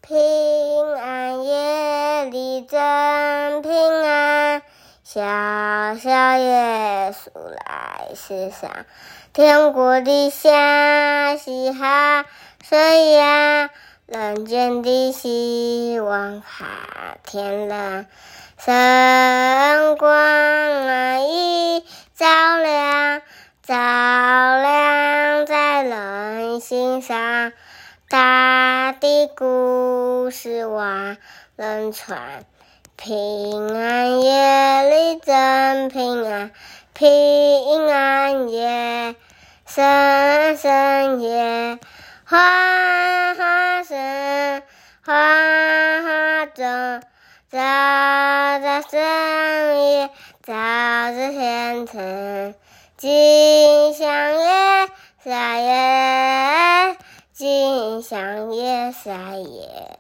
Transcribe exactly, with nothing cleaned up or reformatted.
平安夜里真平安，小小耶稣来世上，天国的下嘻哈水呀，人间的希望哈天亮，神光啊已照亮，照亮在人心上，大的故事万人传，平安夜里真平安，平安夜，深深夜，花花深，花花种，照着深夜，照着天城，吉祥夜，撒野，吉祥夜，撒野。